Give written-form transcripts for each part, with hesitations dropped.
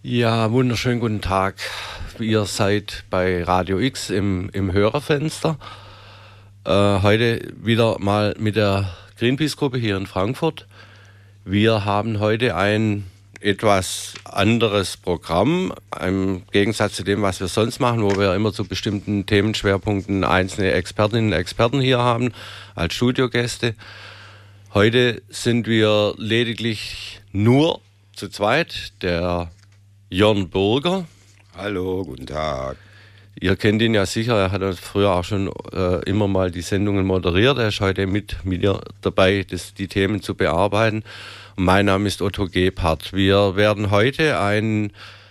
Ja, wunderschönen guten Tag. Ihr seid bei Radio X im Hörerfenster. Heute wieder mal mit der Greenpeace-Gruppe hier in Frankfurt. Wir haben heute ein etwas anderes Programm, im Gegensatz zu dem, was wir sonst machen, wo wir immer zu bestimmten Themenschwerpunkten einzelne Expertinnen und Experten hier haben als Studiogäste. Heute sind wir lediglich nur zu zweit. Der Jörn Burger. Hallo, guten Tag. Ihr kennt ihn ja sicher, er hat früher auch schon immer mal die Sendungen moderiert. Er ist heute mit mir dabei, die Themen zu bearbeiten. Und mein Name ist Otto Gebhardt. Wir werden heute einen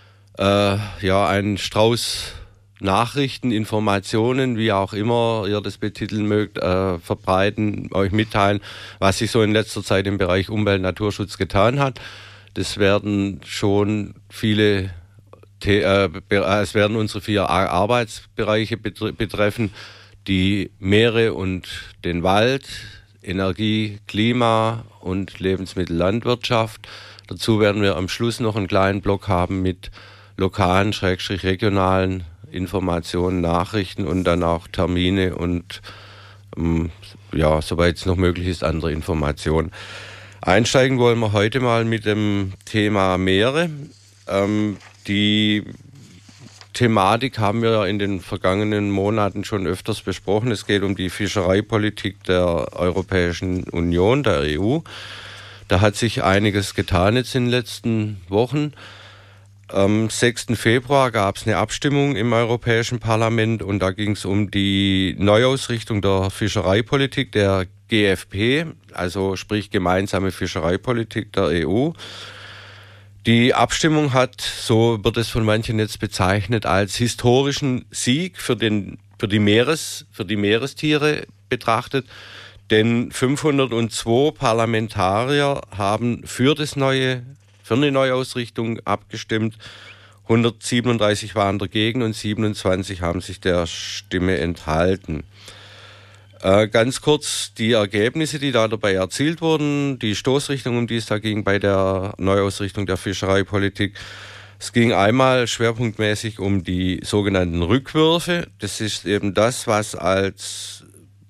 Strauß Nachrichten, Informationen, wie auch immer ihr das betiteln mögt, verbreiten, euch mitteilen, was sich so in letzter Zeit im Bereich Umwelt- und Naturschutz getan hat. Das werden schon viele, es werden unsere 4 Arbeitsbereiche betreffen, die Meere und den Wald, Energie, Klima und Lebensmittellandwirtschaft. Dazu werden wir am Schluss noch einen kleinen Block haben mit lokalen, regionalen Informationen, Nachrichten und dann auch Termine und soweit es noch möglich ist, andere Informationen. Einsteigen wollen wir heute mal mit dem Thema Meere. Die Thematik haben wir in den vergangenen Monaten schon öfters besprochen. Es geht um die Fischereipolitik der Europäischen Union, der EU. Da hat sich einiges getan jetzt in den letzten Wochen. Am 6. Februar gab es eine Abstimmung im Europäischen Parlament und da ging es um die Neuausrichtung der Fischereipolitik, der GFP, also sprich gemeinsame Fischereipolitik der EU. Die Abstimmung hat, so wird es von manchen jetzt bezeichnet, als historischen Sieg für die Meerestiere betrachtet, denn 502 Parlamentarier haben für eine Neuausrichtung abgestimmt. 137 waren dagegen und 27 haben sich der Stimme enthalten. Ganz kurz die Ergebnisse, die da dabei erzielt wurden, die Stoßrichtung, um die es da ging bei der Neuausrichtung der Fischereipolitik. Es ging einmal schwerpunktmäßig um die sogenannten Rückwürfe. Das ist eben das, was als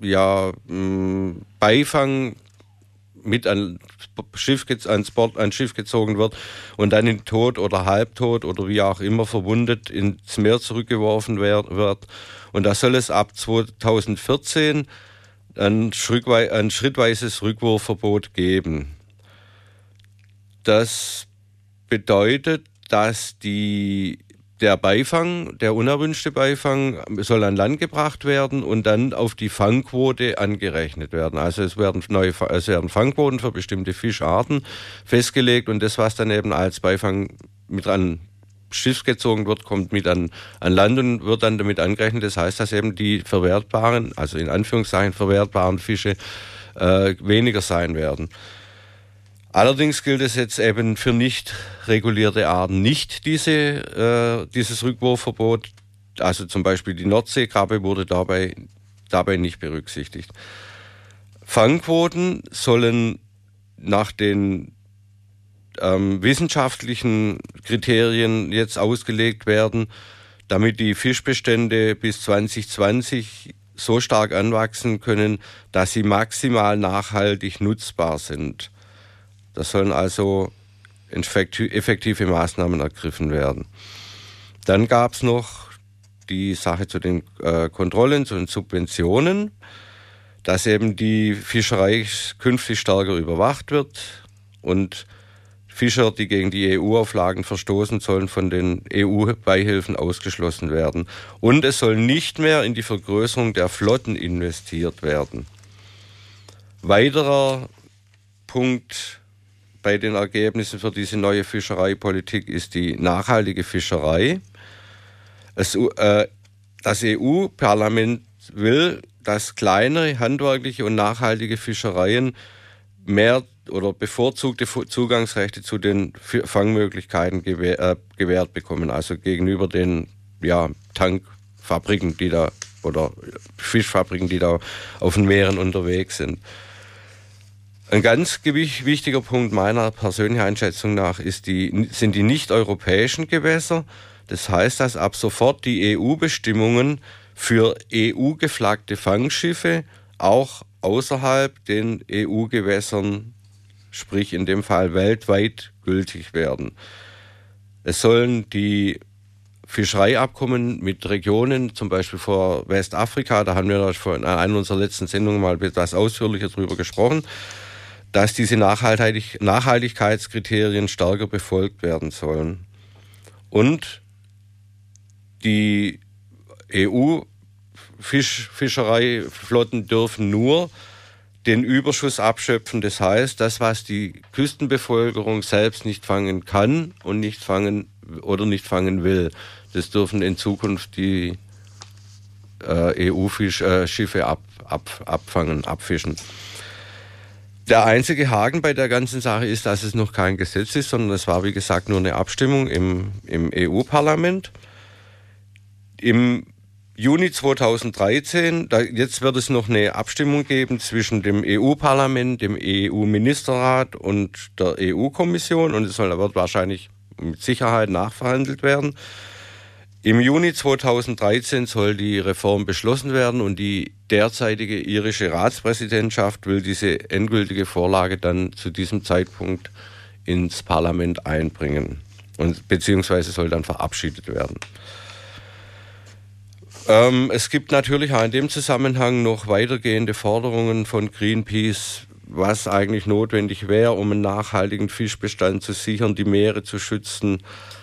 Beifang mit an Schiff gezogen wird und dann in tot oder halbtot oder wie auch immer verwundet ins Meer zurückgeworfen wird. Und da soll es ab 2014 ein schrittweises Rückwurfverbot geben. Das bedeutet, dass der Beifang, der unerwünschte Beifang, soll an Land gebracht werden und dann auf die Fangquote angerechnet werden. Also es werden Fangquoten für bestimmte Fischarten festgelegt und das, was dann eben als Beifang mit an Schiff gezogen wird, kommt mit an Land und wird dann damit angerechnet. Das heißt, dass eben die verwertbaren, also in Anführungszeichen verwertbaren Fische weniger sein werden. Allerdings gilt es jetzt eben für nicht regulierte Arten nicht dieses Rückwurfverbot. Also zum Beispiel die Nordseekrabbe wurde dabei nicht berücksichtigt. Fangquoten sollen nach den wissenschaftlichen Kriterien jetzt ausgelegt werden, damit die Fischbestände bis 2020 so stark anwachsen können, dass sie maximal nachhaltig nutzbar sind. Da sollen also effektive Maßnahmen ergriffen werden. Dann gab es noch die Sache zu den Kontrollen, zu den Subventionen, dass eben die Fischerei künftig stärker überwacht wird und Fischer, die gegen die EU-Auflagen verstoßen, sollen von den EU-Beihilfen ausgeschlossen werden. Und es soll nicht mehr in die Vergrößerung der Flotten investiert werden. Weiterer Punkt bei den Ergebnissen für diese neue Fischereipolitik ist die nachhaltige Fischerei. Das EU-Parlament will, dass kleinere, handwerkliche und nachhaltige Fischereien mehr oder bevorzugte Zugangsrechte zu den Fangmöglichkeiten gewährt bekommen, also gegenüber den Tankfabriken, die da oder Fischfabriken, die da auf den Meeren unterwegs sind. Ein ganz wichtiger Punkt meiner persönlichen Einschätzung nach sind die nicht-europäischen Gewässer. Das heißt, dass ab sofort die EU-Bestimmungen für EU-geflaggte Fangschiffe auch außerhalb den EU-Gewässern, sprich in dem Fall weltweit, gültig werden. Es sollen die Fischereiabkommen mit Regionen, zum Beispiel vor Westafrika, da haben wir in einer unserer letzten Sendungen mal etwas ausführlicher drüber gesprochen, dass diese Nachhaltigkeitskriterien stärker befolgt werden sollen. Und die EU-Fischereiflotten dürfen nur den Überschuss abschöpfen. Das heißt, das, was die Küstenbevölkerung selbst nicht fangen kann und nicht fangen will, das dürfen in Zukunft die EU-Schiffe abfischen. Der einzige Haken bei der ganzen Sache ist, dass es noch kein Gesetz ist, sondern es war, wie gesagt, nur eine Abstimmung im EU-Parlament. Im Juni 2013, jetzt wird es noch eine Abstimmung geben zwischen dem EU-Parlament, dem EU-Ministerrat und der EU-Kommission und wird wahrscheinlich mit Sicherheit nachverhandelt werden. Im Juni 2013 soll die Reform beschlossen werden und die derzeitige irische Ratspräsidentschaft will diese endgültige Vorlage dann zu diesem Zeitpunkt ins Parlament einbringen und beziehungsweise soll dann verabschiedet werden. Es gibt natürlich auch in dem Zusammenhang noch weitergehende Forderungen von Greenpeace, was eigentlich notwendig wäre, um einen nachhaltigen Fischbestand zu sichern, die Meere zu schützen.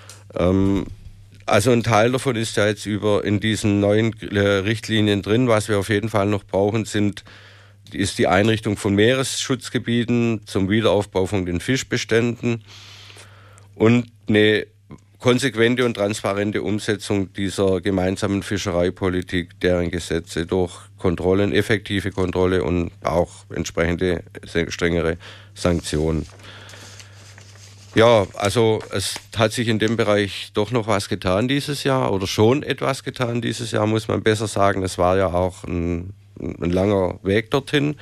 Also ein Teil davon ist ja jetzt in diesen neuen Richtlinien drin. Was wir auf jeden Fall noch brauchen, ist die Einrichtung von Meeresschutzgebieten zum Wiederaufbau von den Fischbeständen und eine konsequente und transparente Umsetzung dieser gemeinsamen Fischereipolitik, deren Gesetze durch Kontrollen, effektive Kontrolle und auch entsprechende strengere Sanktionen. Ja, also es hat sich in dem Bereich doch noch was getan dieses Jahr oder schon etwas getan dieses Jahr, muss man besser sagen. Es war ja auch ein langer Weg dorthin.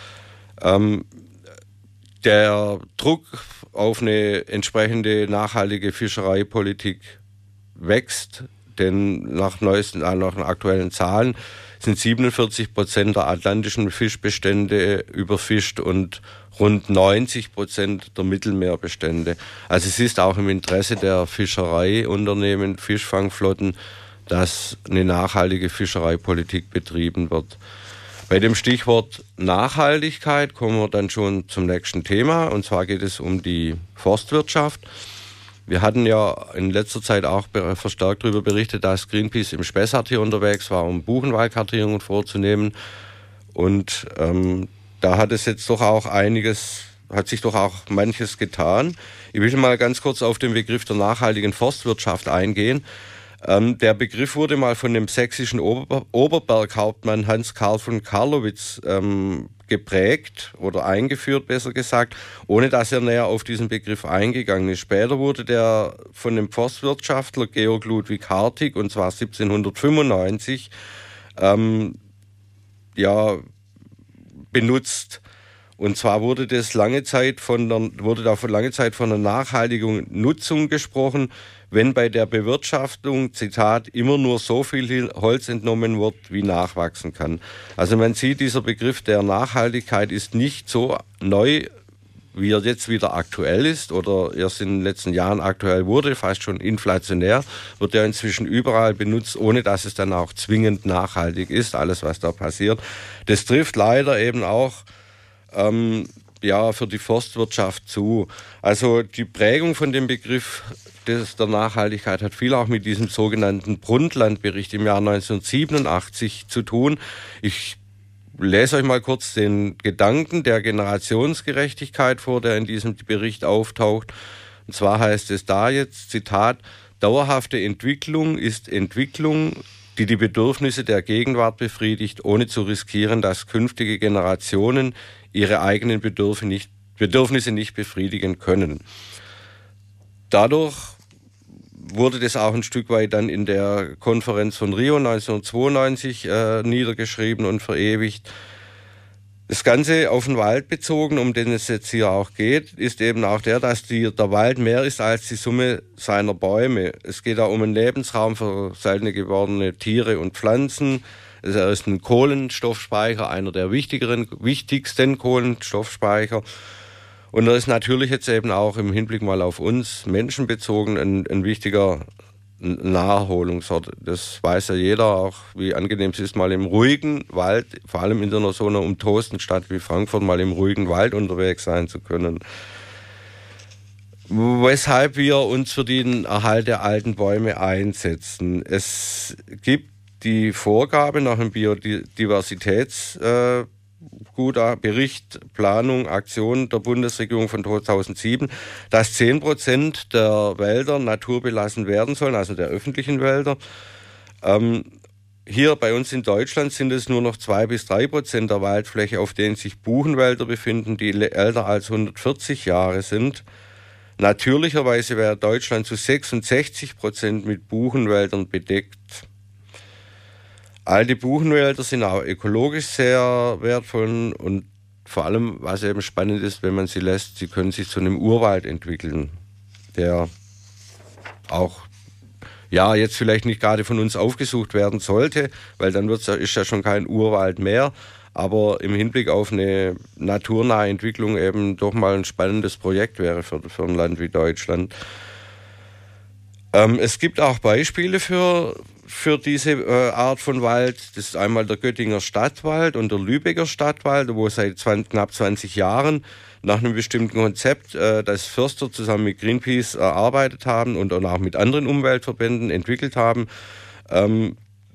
Der Druck auf eine entsprechende nachhaltige Fischereipolitik wächst, denn nach aktuellen Zahlen sind 47% der atlantischen Fischbestände überfischt und rund 90% der Mittelmeerbestände. Also es ist auch im Interesse der Fischereiunternehmen, Fischfangflotten, dass eine nachhaltige Fischereipolitik betrieben wird. Bei dem Stichwort Nachhaltigkeit kommen wir dann schon zum nächsten Thema, und zwar geht es um die Forstwirtschaft. Wir hatten ja in letzter Zeit auch verstärkt darüber berichtet, dass Greenpeace im Spessart hier unterwegs war, um Buchenwaldkartierungen vorzunehmen. Und da hat sich doch auch manches getan. Ich will mal ganz kurz auf den Begriff der nachhaltigen Forstwirtschaft eingehen. Der Begriff wurde mal von dem sächsischen Oberberghauptmann Hans Karl von Karlowitz geprägt oder eingeführt, besser gesagt, ohne dass er näher auf diesen Begriff eingegangen ist. Später wurde der von dem Forstwirtschaftler Georg Ludwig Hartig, und zwar 1795, benutzt. Und zwar wurde da für lange Zeit von einer nachhaltigen Nutzung gesprochen, wenn bei der Bewirtschaftung, Zitat, immer nur so viel Holz entnommen wird, wie nachwachsen kann. Also man sieht, dieser Begriff der Nachhaltigkeit ist nicht so neu, wie er jetzt wieder aktuell ist oder erst in den letzten Jahren aktuell wurde, fast schon inflationär, wird er inzwischen überall benutzt, ohne dass es dann auch zwingend nachhaltig ist, alles was da passiert. Das trifft leider eben auch für die Forstwirtschaft zu. Also die Prägung von dem Begriff der Nachhaltigkeit hat viel auch mit diesem sogenannten Brundtland-Bericht im Jahr 1987 zu tun. Ich lese euch mal kurz den Gedanken der Generationsgerechtigkeit vor, der in diesem Bericht auftaucht. Und zwar heißt es da jetzt, Zitat, dauerhafte Entwicklung ist Entwicklung, die die Bedürfnisse der Gegenwart befriedigt, ohne zu riskieren, dass künftige Generationen ihre eigenen Bedürfnisse nicht befriedigen können. Dadurch wurde das auch ein Stück weit dann in der Konferenz von Rio 1992 niedergeschrieben und verewigt. Das Ganze auf den Wald bezogen, um den es jetzt hier auch geht, ist eben auch der Wald mehr ist als die Summe seiner Bäume. Es geht auch um einen Lebensraum für seltene gewordene Tiere und Pflanzen. Er ist ein Kohlenstoffspeicher, einer der wichtigsten Kohlenstoffspeicher. Und er ist natürlich jetzt eben auch im Hinblick mal auf uns Menschen bezogen ein wichtiger Naherholungsort. Das weiß ja jeder auch, wie angenehm es ist, mal im ruhigen Wald, vor allem in so einer umtosten Stadt wie Frankfurt, mal im ruhigen Wald unterwegs sein zu können. Weshalb wir uns für den Erhalt der alten Bäume einsetzen. Es gibt die Vorgabe nach dem Bericht, Planung, Aktion der Bundesregierung von 2007, dass 10% der Wälder naturbelassen werden sollen, also der öffentlichen Wälder. Hier bei uns in Deutschland sind es nur noch 2-3% der Waldfläche, auf denen sich Buchenwälder befinden, die älter als 140 Jahre sind. Natürlicherweise wäre Deutschland zu 66% mit Buchenwäldern bedeckt. Alte Buchenwälder sind auch ökologisch sehr wertvoll und vor allem, was eben spannend ist, wenn man sie lässt, sie können sich zu einem Urwald entwickeln, der auch jetzt vielleicht nicht gerade von uns aufgesucht werden sollte, weil dann ist ja schon kein Urwald mehr, aber im Hinblick auf eine naturnahe Entwicklung eben doch mal ein spannendes Projekt wäre für ein Land wie Deutschland. Es gibt auch Beispiele für diese Art von Wald. Das ist einmal der Göttinger Stadtwald und der Lübecker Stadtwald, wo seit knapp 20 Jahren nach einem bestimmten Konzept das Förster zusammen mit Greenpeace erarbeitet haben und auch mit anderen Umweltverbänden entwickelt haben. Der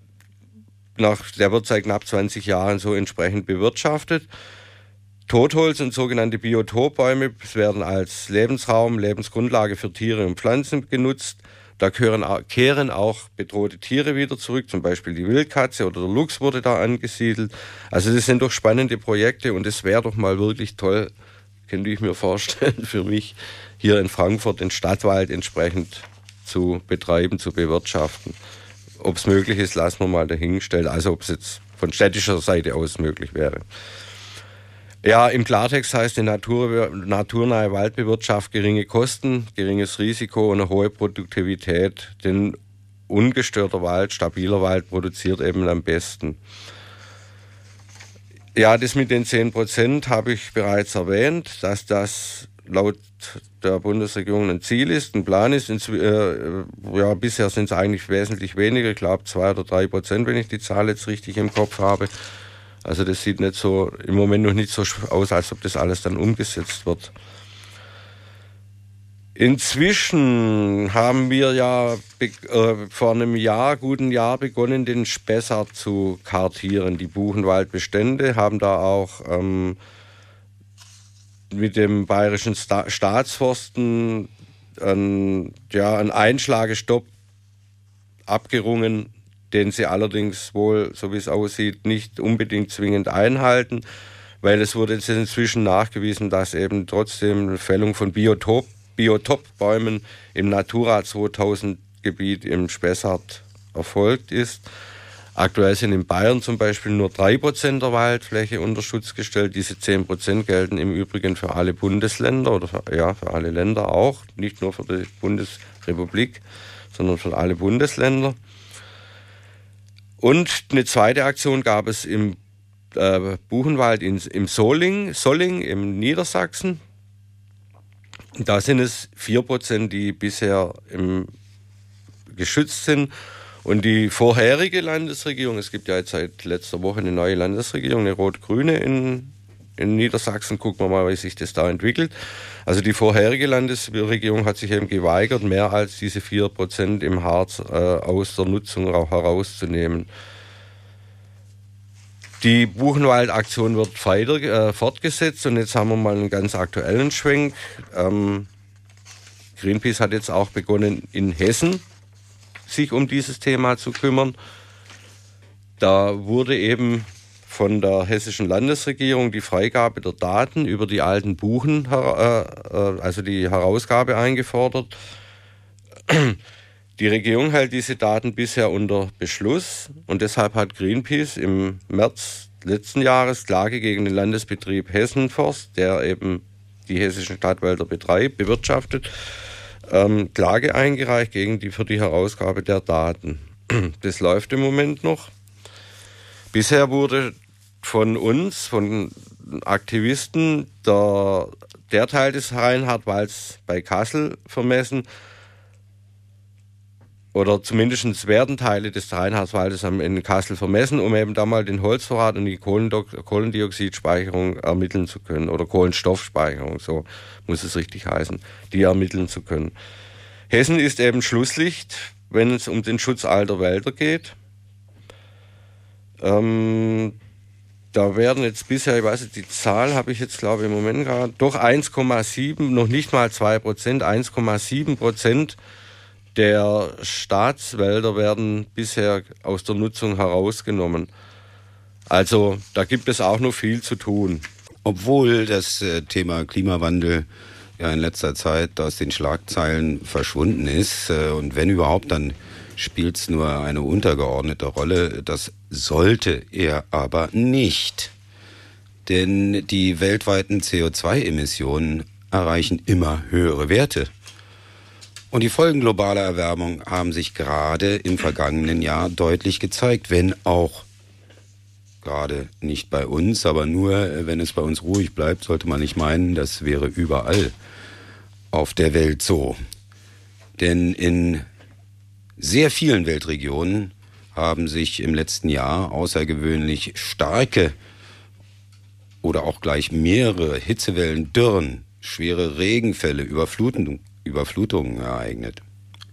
wird seit knapp 20 Jahren so entsprechend bewirtschaftet. Totholz und sogenannte Biotopbäume werden als Lebensraum, Lebensgrundlage für Tiere und Pflanzen genutzt. Da kehren auch bedrohte Tiere wieder zurück, zum Beispiel die Wildkatze oder der Luchs wurde da angesiedelt. Also das sind doch spannende Projekte und es wäre doch mal wirklich toll, könnte ich mir vorstellen, für mich hier in Frankfurt den Stadtwald entsprechend zu betreiben, zu bewirtschaften. Ob es möglich ist, lassen wir mal dahingestellt, also ob es jetzt von städtischer Seite aus möglich wäre. Ja, im Klartext heißt die naturnahe Waldbewirtschaft geringe Kosten, geringes Risiko und eine hohe Produktivität. Denn ungestörter Wald, stabiler Wald produziert eben am besten. Ja, das mit den 10% habe ich bereits erwähnt, dass das laut der Bundesregierung ein Ziel ist, ein Plan ist. Bisher sind es eigentlich wesentlich weniger, ich glaube 2 oder 3%, wenn ich die Zahl jetzt richtig im Kopf habe. Also das sieht nicht so im Moment noch nicht so aus, als ob das alles dann umgesetzt wird. Inzwischen haben wir ja vor einem guten Jahr begonnen, den Spessart zu kartieren. Die Buchenwaldbestände haben da auch mit dem Bayerischen Staatsforsten einen Einschlagestopp abgerungen, den sie allerdings wohl, so wie es aussieht, nicht unbedingt zwingend einhalten, weil es wurde jetzt inzwischen nachgewiesen, dass eben trotzdem eine Fällung von Biotopbäumen im Natura 2000 Gebiet im Spessart erfolgt ist. Aktuell sind in Bayern zum Beispiel nur 3% der Waldfläche unter Schutz gestellt. Diese 10% gelten im Übrigen für alle Bundesländer oder für alle Länder auch, nicht nur für die Bundesrepublik, sondern für alle Bundesländer. Und eine zweite Aktion gab es im Buchenwald im Solling im Niedersachsen. Da sind es 4%, die bisher geschützt sind. Und die vorherige Landesregierung, es gibt ja jetzt seit letzter Woche eine neue Landesregierung, eine rot-grüne in Niedersachsen, gucken wir mal, wie sich das da entwickelt. Also die vorherige Landesregierung hat sich eben geweigert, mehr als diese 4% im Harz aus der Nutzung herauszunehmen. Die Buchenwaldaktion wird fortgesetzt und jetzt haben wir mal einen ganz aktuellen Schwenk. Greenpeace hat jetzt auch begonnen, in Hessen sich um dieses Thema zu kümmern. Da wurde eben von der hessischen Landesregierung die Freigabe der Daten über die alten Buchen, also die Herausgabe eingefordert. Die Regierung hält diese Daten bisher unter Beschluss und deshalb hat Greenpeace im März letzten Jahres Klage gegen den Landesbetrieb Hessenforst, der eben die hessischen Stadtwälder bewirtschaftet, Klage eingereicht für die Herausgabe der Daten. Das läuft im Moment noch. Bisher wurde von uns, von Aktivisten, der Teil des Reinhardwalds bei Kassel vermessen, oder zumindest werden Teile des Reinhardwaldes in Kassel vermessen, um eben da mal den Holzvorrat und die Kohlendioxidspeicherung ermitteln zu können, oder Kohlenstoffspeicherung, so muss es richtig heißen, die ermitteln zu können. Hessen ist eben Schlusslicht, wenn es um den Schutz alter Wälder geht. Da werden jetzt bisher, ich weiß nicht, die Zahl habe ich jetzt glaube ich im Moment gerade, doch 1,7, noch nicht mal 2%, 1,7% der Staatswälder werden bisher aus der Nutzung herausgenommen. Also da gibt es auch noch viel zu tun. Obwohl das Thema Klimawandel ja in letzter Zeit aus den Schlagzeilen verschwunden ist und wenn überhaupt, dann spielt es nur eine untergeordnete Rolle. Das sollte er aber nicht. Denn die weltweiten CO2-Emissionen erreichen immer höhere Werte. Und die Folgen globaler Erwärmung haben sich gerade im vergangenen Jahr deutlich gezeigt, wenn auch gerade nicht bei uns, aber nur, wenn es bei uns ruhig bleibt, sollte man nicht meinen, das wäre überall auf der Welt so. Denn in sehr vielen Weltregionen haben sich im letzten Jahr außergewöhnlich starke oder auch gleich mehrere Hitzewellen, Dürren, schwere Regenfälle, Überflutungen ereignet.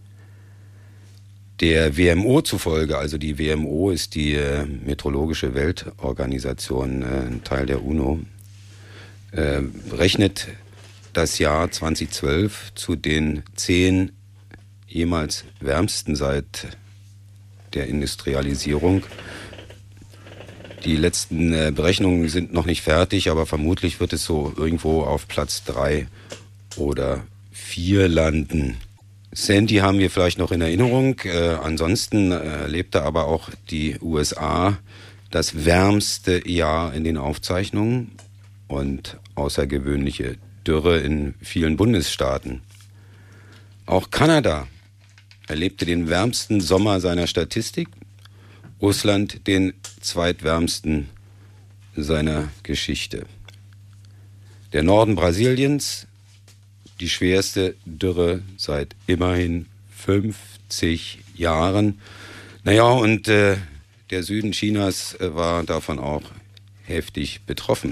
Der WMO zufolge, also die WMO ist die Meteorologische Weltorganisation, ein Teil der UNO, rechnet das Jahr 2012 zu den 10 jemals wärmsten seit der Industrialisierung. Die letzten Berechnungen sind noch nicht fertig, aber vermutlich wird es so irgendwo auf Platz 3 oder 4 landen. Sandy haben wir vielleicht noch in Erinnerung. Ansonsten erlebte aber auch die USA das wärmste Jahr in den Aufzeichnungen und außergewöhnliche Dürre in vielen Bundesstaaten. Auch Kanada erlebte den wärmsten Sommer seiner Statistik, Russland den zweitwärmsten seiner Geschichte. Der Norden Brasiliens, die schwerste Dürre seit immerhin 50 Jahren. Naja, und der Süden Chinas war davon auch heftig betroffen.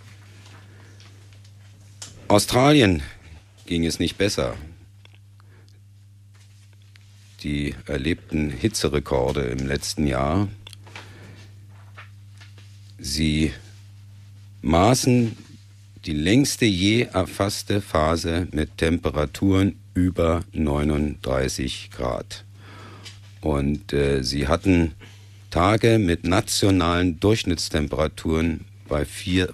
Australien ging es nicht besser. Die erlebten Hitzerekorde im letzten Jahr. Sie maßen die längste je erfasste Phase mit Temperaturen über 39 Grad. Und sie hatten Tage mit nationalen Durchschnittstemperaturen bei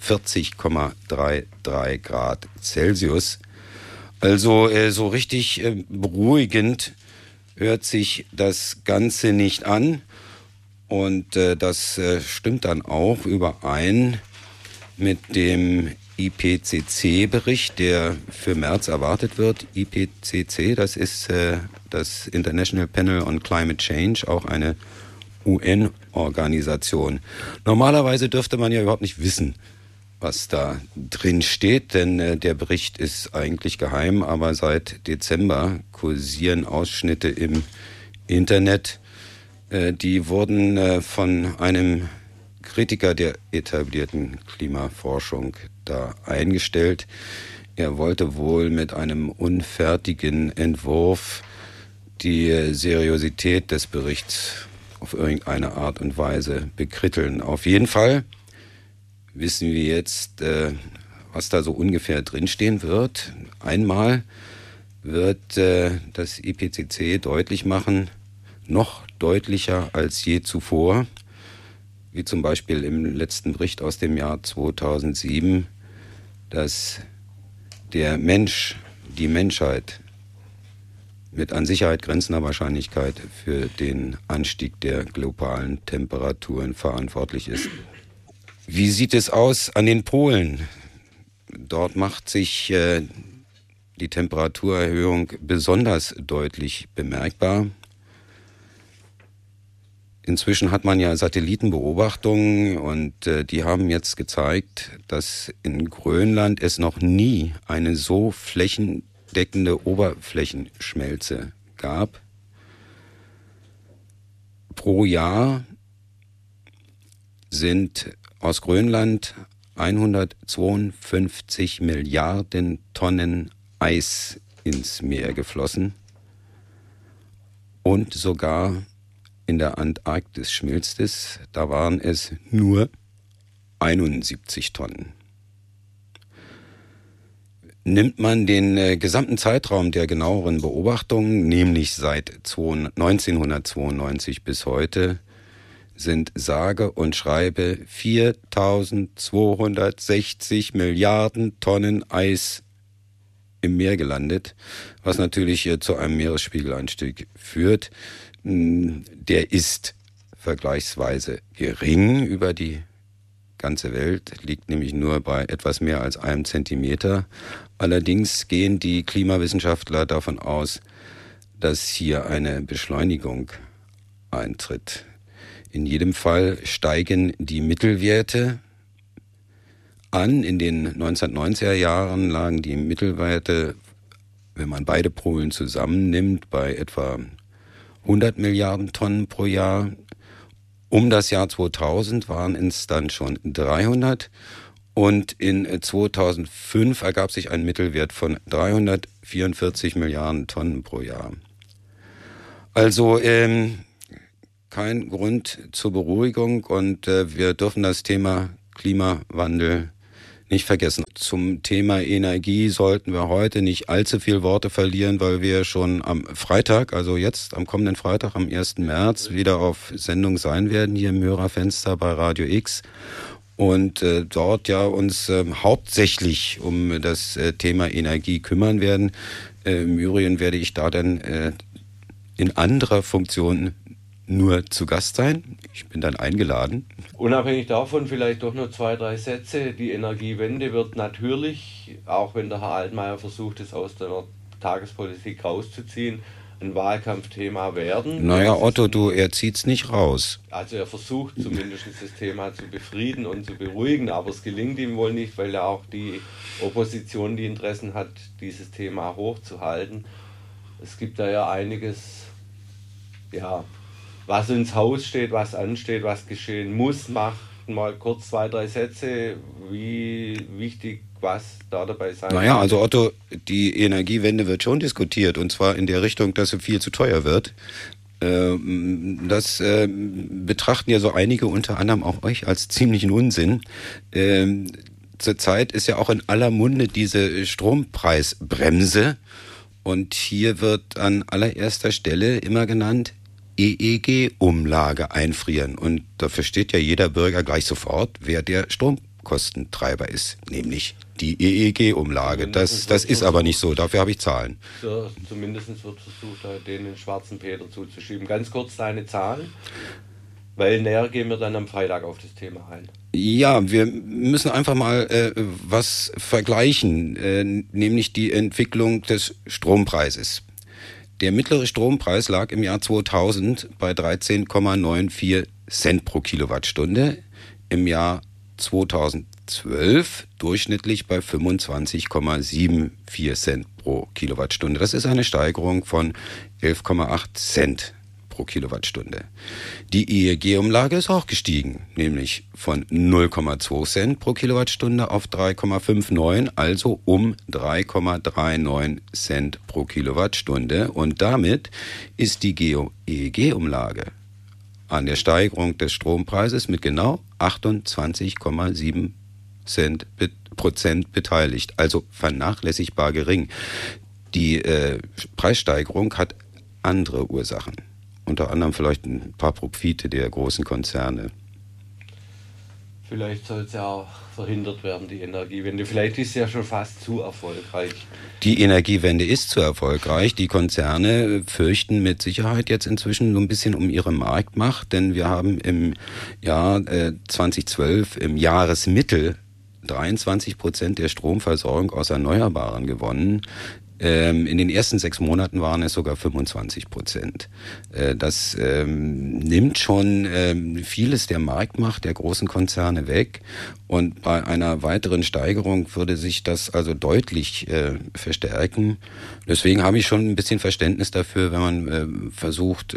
40,33 Grad Celsius. Also so richtig beruhigend hört sich das Ganze nicht an. Und das stimmt dann auch überein mit dem IPCC-Bericht, der für März erwartet wird. IPCC, das ist das International Panel on Climate Change, auch eine UN-Organisation. Normalerweise dürfte man ja überhaupt nicht wissen, was da drin steht, denn der Bericht ist eigentlich geheim, aber seit Dezember kursieren Ausschnitte im Internet. Die wurden von einem Kritiker der etablierten Klimaforschung da eingestellt. Er wollte wohl mit einem unfertigen Entwurf die Seriosität des Berichts auf irgendeine Art und Weise bekritteln. Auf jeden Fall wissen wir jetzt, was da so ungefähr drinstehen wird. Einmal wird das IPCC deutlich machen, noch deutlicher als je zuvor, wie zum Beispiel im letzten Bericht aus dem Jahr 2007, dass der Mensch, die Menschheit, mit an Sicherheit grenzender Wahrscheinlichkeit für den Anstieg der globalen Temperaturen verantwortlich ist. Wie sieht es aus an den Polen? Dort macht sich die Temperaturerhöhung besonders deutlich bemerkbar. Inzwischen hat man ja Satellitenbeobachtungen und die haben jetzt gezeigt, dass in Grönland es noch nie eine so flächendeckende Oberflächenschmelze gab. Pro Jahr sind aus Grönland 152 Milliarden Tonnen Eis ins Meer geflossen und sogar in der Antarktis schmilzt es, da waren es nur 71 Tonnen. Nimmt man den gesamten Zeitraum der genaueren Beobachtungen, nämlich seit 1992 bis heute, sind sage und schreibe 4.260 Milliarden Tonnen Eis im Meer gelandet, was natürlich zu einem Meeresspiegelanstieg führt. Der ist vergleichsweise gering über die ganze Welt, liegt nämlich nur bei etwas mehr als 1 Zentimeter. Allerdings gehen die Klimawissenschaftler davon aus, dass hier eine Beschleunigung eintritt. In jedem Fall steigen die Mittelwerte an. In den 1990er Jahren lagen die Mittelwerte, wenn man beide Polen zusammennimmt, bei etwa 100 Milliarden Tonnen pro Jahr. Um das Jahr 2000 waren es dann schon 300 und in 2005 ergab sich ein Mittelwert von 344 Milliarden Tonnen pro Jahr. Also kein Grund zur Beruhigung und wir dürfen das Thema Klimawandel nicht vergessen. Zum Thema Energie sollten wir heute nicht allzu viel Worte verlieren, weil wir schon am Freitag, also jetzt am kommenden Freitag, am 1. März, wieder auf Sendung sein werden, hier im Hörerfenster bei Radio X. Und dort ja uns hauptsächlich um das Thema Energie kümmern werden. Im Übrigen werde ich da dann in anderer Funktion nur zu Gast sein. Ich bin dann eingeladen. Unabhängig davon vielleicht doch nur 2, 3 Sätze. Die Energiewende wird natürlich, auch wenn der Herr Altmaier versucht, es aus der Tagespolitik rauszuziehen, ein Wahlkampfthema werden. Naja, Otto, er zieht's nicht raus. Also er versucht zumindest das Thema zu befrieden und zu beruhigen, aber es gelingt ihm wohl nicht, weil ja auch die Opposition die Interessen hat, dieses Thema hochzuhalten. Es gibt da ja einiges, ja, was ins Haus steht, was ansteht, was geschehen muss. Macht mal kurz 2, 3 Sätze, wie wichtig was da dabei sein kann. Naja, also Otto, die Energiewende wird schon diskutiert und zwar in der Richtung, dass sie viel zu teuer wird. Das betrachten ja so einige, unter anderem auch euch, als ziemlichen Unsinn. Zurzeit ist ja auch in aller Munde diese Strompreisbremse und hier wird an allererster Stelle immer genannt, EEG-Umlage einfrieren. Und da versteht ja jeder Bürger gleich sofort, wer der Stromkostentreiber ist, nämlich die EEG-Umlage. Das ist aber nicht so, dafür habe ich Zahlen. So, zumindest wird versucht, denen den schwarzen Peter zuzuschieben. Ganz kurz deine Zahlen, weil näher gehen wir dann am Freitag auf das Thema ein. Ja, wir müssen einfach mal was vergleichen, nämlich die Entwicklung des Strompreises. Der mittlere Strompreis lag im Jahr 2000 bei 13,94 Cent pro Kilowattstunde, im Jahr 2012 durchschnittlich bei 25,74 Cent pro Kilowattstunde. Das ist eine Steigerung von 11,8 Cent pro Kilowattstunde. Die EEG-Umlage ist auch gestiegen, nämlich von 0,2 Cent pro Kilowattstunde auf 3,59, also um 3,39 Cent pro Kilowattstunde. Und damit ist die EEG-Umlage an der Steigerung des Strompreises mit genau 28,7 Prozent beteiligt, also vernachlässigbar gering. Die Preissteigerung hat andere Ursachen. Unter anderem vielleicht ein paar Profite der großen Konzerne. Vielleicht soll es ja auch verhindert werden, die Energiewende. Vielleicht ist sie ja schon fast zu erfolgreich. Die Energiewende ist zu erfolgreich. Die Konzerne fürchten mit Sicherheit jetzt inzwischen so ein bisschen um ihre Marktmacht, denn wir haben im Jahr 2012 im Jahresmittel 23% der Stromversorgung aus Erneuerbaren gewonnen. In den ersten 6 Monaten waren es sogar 25%. Das nimmt schon vieles der Marktmacht der großen Konzerne weg. Und bei einer weiteren Steigerung würde sich das also deutlich verstärken. Deswegen habe ich schon ein bisschen Verständnis dafür, wenn man versucht,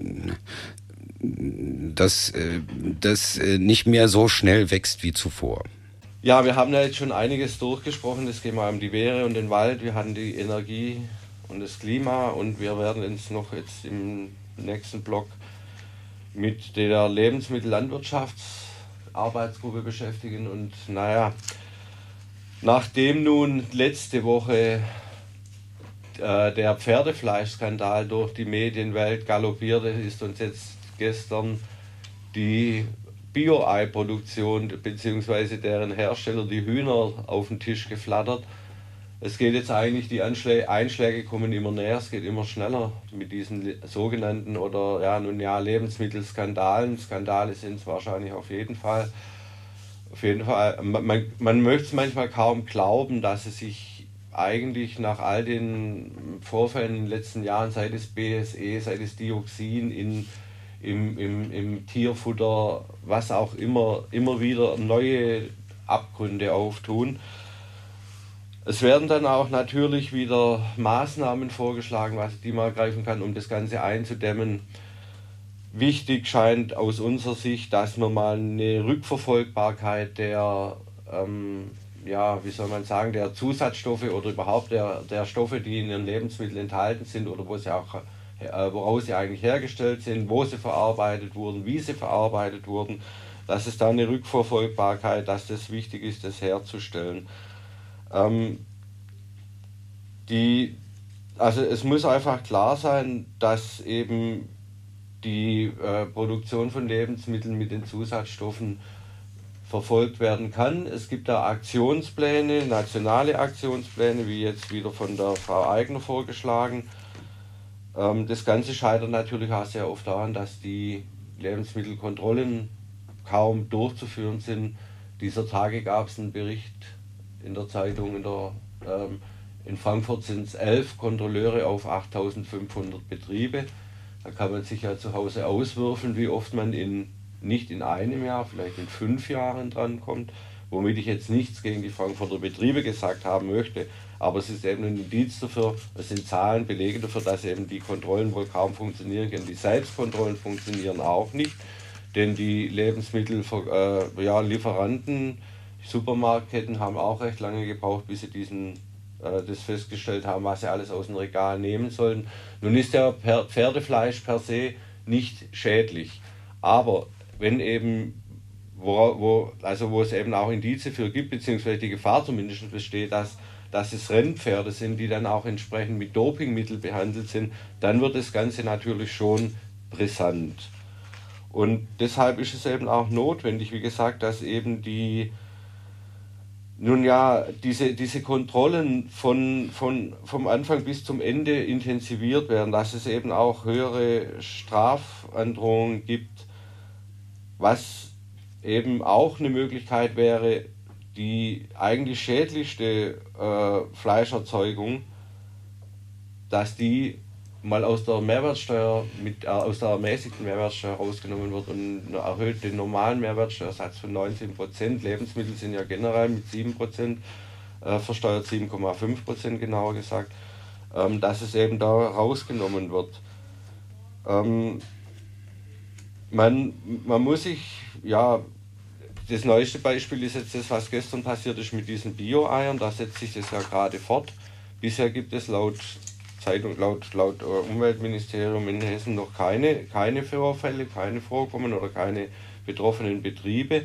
dass das nicht mehr so schnell wächst wie zuvor. Ja, wir haben ja jetzt schon einiges durchgesprochen. Es geht mal um die Meere und den Wald. Wir hatten die Energie und das Klima und wir werden uns noch jetzt im nächsten Block mit der Lebensmittellandwirtschaftsarbeitsgruppe beschäftigen. Und naja, nachdem nun letzte Woche der Pferdefleischskandal durch die Medienwelt galoppierte, ist uns jetzt gestern die Bio-Ei-Produktion bzw. deren Hersteller, die Hühner, auf den Tisch geflattert. Es geht jetzt eigentlich, die Einschläge kommen immer näher, es geht immer schneller mit diesen sogenannten Lebensmittelskandalen. Skandale sind es wahrscheinlich auf jeden Fall. Man möchte es manchmal kaum glauben, dass es sich eigentlich nach all den Vorfällen in den letzten Jahren, seit es BSE, seit es Dioxin im Tierfutter, was auch immer wieder neue Abgründe auftun. Es werden dann auch natürlich wieder Maßnahmen vorgeschlagen, die man ergreifen kann, um das Ganze einzudämmen. Wichtig scheint aus unserer Sicht, dass man mal eine Rückverfolgbarkeit der der Zusatzstoffe oder überhaupt der Stoffe, die in ihren Lebensmitteln enthalten sind oder woraus sie eigentlich hergestellt sind, wo sie verarbeitet wurden, wie sie verarbeitet wurden, dass es da eine Rückverfolgbarkeit, dass das wichtig ist, das herzustellen. Es muss einfach klar sein, dass eben die Produktion von Lebensmitteln mit den Zusatzstoffen verfolgt werden kann. Es gibt da Aktionspläne, nationale Aktionspläne, wie jetzt wieder von der Frau Aigner vorgeschlagen. Das Ganze scheitert natürlich auch sehr oft daran, dass die Lebensmittelkontrollen kaum durchzuführen sind. Dieser Tage gab es einen Bericht in der Zeitung, in Frankfurt sind es 11 Kontrolleure auf 8.500 Betriebe. Da kann man sich ja zu Hause auswürfeln, wie oft man nicht in einem Jahr, vielleicht in 5 Jahren drankommt, womit ich jetzt nichts gegen die Frankfurter Betriebe gesagt haben möchte, aber es ist eben ein Indiz dafür, es sind Zahlen, Belege dafür, dass eben die Kontrollen wohl kaum funktionieren können. Die Selbstkontrollen funktionieren auch nicht, denn die Lieferanten, die Supermarktketten haben auch recht lange gebraucht, bis sie das festgestellt haben, was sie alles aus dem Regal nehmen sollen. Nun ist der Pferdefleisch per se nicht schädlich, aber wenn eben, wo es eben auch Indizien für gibt, beziehungsweise die Gefahr zumindest besteht, dass es Rennpferde sind, die dann auch entsprechend mit Dopingmitteln behandelt sind, dann wird das Ganze natürlich schon brisant. Und deshalb ist es eben auch notwendig, wie gesagt, dass eben diese Kontrollen vom Anfang bis zum Ende intensiviert werden, dass es eben auch höhere Strafandrohungen gibt, was eben auch eine Möglichkeit wäre, die eigentlich schädlichste Fleischerzeugung, dass die mal aus der aus der ermäßigten Mehrwertsteuer rausgenommen wird und erhöht den normalen Mehrwertsteuersatz von 19%. Lebensmittel sind ja generell mit 7% versteuert, 7,5% genauer gesagt, dass es eben da rausgenommen wird. Man muss sich, das neueste Beispiel ist jetzt das, was gestern passiert ist mit diesen Bio-Eiern, da setzt sich das ja gerade fort. Bisher gibt es laut Umweltministerium in Hessen noch keine Vorfälle, keine Vorkommen oder keine betroffenen Betriebe.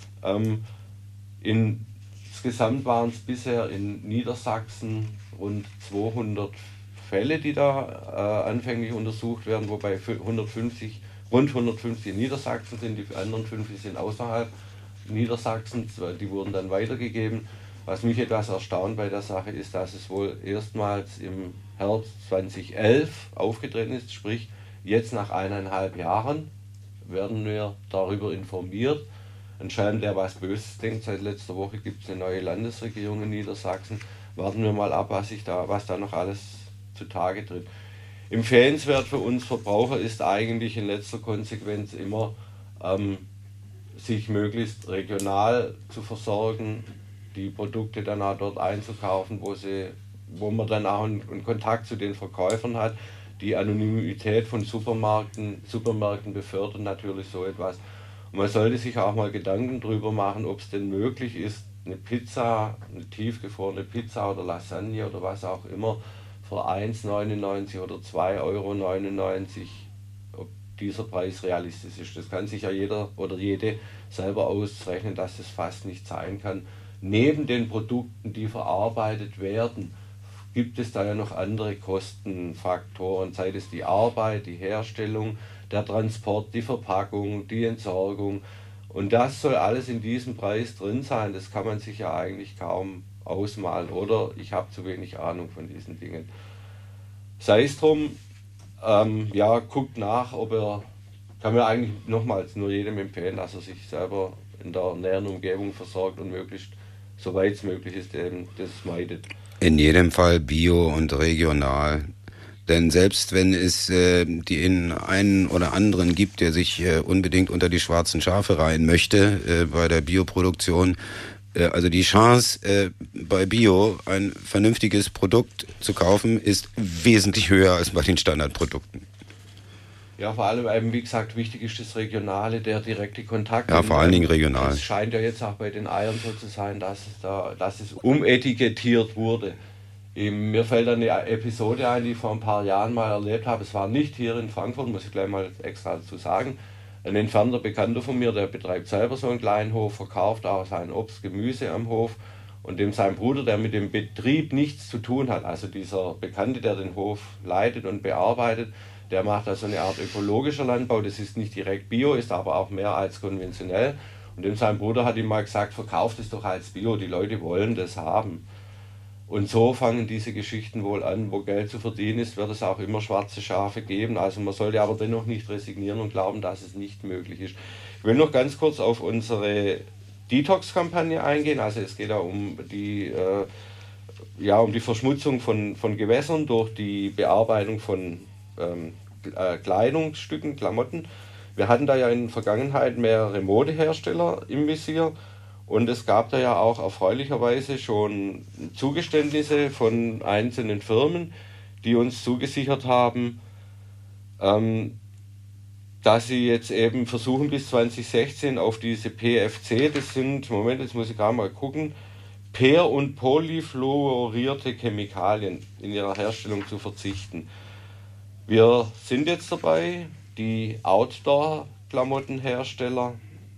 Insgesamt waren es bisher in Niedersachsen rund 200 Fälle, die da anfänglich untersucht werden, wobei rund 150 in Niedersachsen sind, die anderen 50 sind außerhalb Niedersachsens, die wurden dann weitergegeben. Was mich etwas erstaunt bei der Sache ist, dass es wohl erstmals im Herbst 2011 aufgetreten ist, sprich jetzt nach 1,5 Jahren werden wir darüber informiert. Anscheinend der was Böses denkt, seit letzter Woche gibt es eine neue Landesregierung in Niedersachsen. Warten wir mal ab, was da noch alles zutage tritt. Empfehlenswert für uns Verbraucher ist eigentlich in letzter Konsequenz immer, sich möglichst regional zu versorgen, die Produkte dann auch dort einzukaufen, wo man dann auch einen Kontakt zu den Verkäufern hat. Die Anonymität von Supermärkten befördert natürlich so etwas. Und man sollte sich auch mal Gedanken darüber machen, ob es denn möglich ist, eine tiefgefrorene Pizza oder Lasagne oder was auch immer, für 1,99 oder 2,99 Euro, ob dieser Preis realistisch ist. Das kann sich ja jeder oder jede selber ausrechnen, dass es fast nicht sein kann. Neben den Produkten, die verarbeitet werden, gibt es da ja noch andere Kostenfaktoren, sei es die Arbeit, die Herstellung, der Transport, die Verpackung, die Entsorgung. Und das soll alles in diesem Preis drin sein. Das kann man sich ja eigentlich kaum ausmalen. Oder ich habe zu wenig Ahnung von diesen Dingen. Sei es drum, guckt nach, kann mir eigentlich nochmals nur jedem empfehlen, dass er sich selber in der näheren Umgebung versorgt und möglichst, soweit es möglich ist, eben das meidet. In jedem Fall bio und regional. Denn selbst wenn es den einen oder anderen gibt, der sich unbedingt unter die schwarzen Schafe reihen möchte bei der Bioproduktion, also die Chance, bei Bio ein vernünftiges Produkt zu kaufen, ist wesentlich höher als bei den Standardprodukten. Ja, vor allem eben, wie gesagt, wichtig ist das Regionale, der direkte Kontakt. Ja, vor allen Dingen regional. Es scheint ja jetzt auch bei den Eiern so zu sein, dass es umetikettiert wurde. Mir fällt eine Episode ein, die ich vor ein paar Jahren mal erlebt habe. Es war nicht hier in Frankfurt, muss ich gleich mal extra dazu sagen. Ein entfernter Bekannter von mir, der betreibt selber so einen kleinen Hof, verkauft auch sein Obst, Gemüse am Hof. Und dem sein Bruder, der mit dem Betrieb nichts zu tun hat, also dieser Bekannte, der den Hof leitet und bearbeitet, der macht also eine Art ökologischer Landbau. Das ist nicht direkt Bio, ist aber auch mehr als konventionell. Und dem sein Bruder hat ihm mal gesagt, verkauft es doch als Bio, die Leute wollen das haben. Und so fangen diese Geschichten wohl an, wo Geld zu verdienen ist, wird es auch immer schwarze Schafe geben. Also man sollte aber dennoch nicht resignieren und glauben, dass es nicht möglich ist. Ich will noch ganz kurz auf unsere Detox-Kampagne eingehen. Also es geht da um die Verschmutzung von Gewässern durch die Bearbeitung von Kleidungsstücken, Klamotten. Wir hatten da ja in der Vergangenheit mehrere Modehersteller im Visier. Und es gab da ja auch erfreulicherweise schon Zugeständnisse von einzelnen Firmen, die uns zugesichert haben, dass sie jetzt eben versuchen bis 2016 auf diese PFC, das sind, Moment, jetzt muss ich gerade mal gucken, per- und polyfluorierte Chemikalien in ihrer Herstellung zu verzichten. Wir sind jetzt dabei, die Outdoor-Klamottenhersteller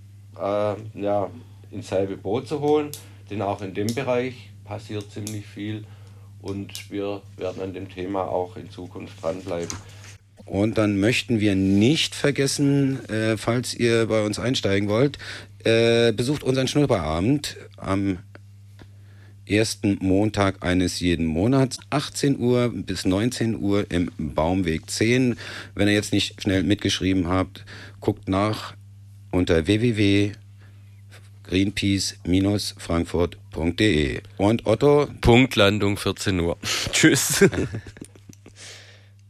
ins selbe Boot zu holen, denn auch in dem Bereich passiert ziemlich viel und wir werden an dem Thema auch in Zukunft dranbleiben. Und dann möchten wir nicht vergessen, falls ihr bei uns einsteigen wollt, besucht unseren Schnupperabend am ersten Montag eines jeden Monats, 18 Uhr bis 19 Uhr im Baumweg 10. Wenn ihr jetzt nicht schnell mitgeschrieben habt, guckt nach unter www.greenpeace-frankfurt.de. Und Otto? Punktlandung 14 Uhr. Tschüss.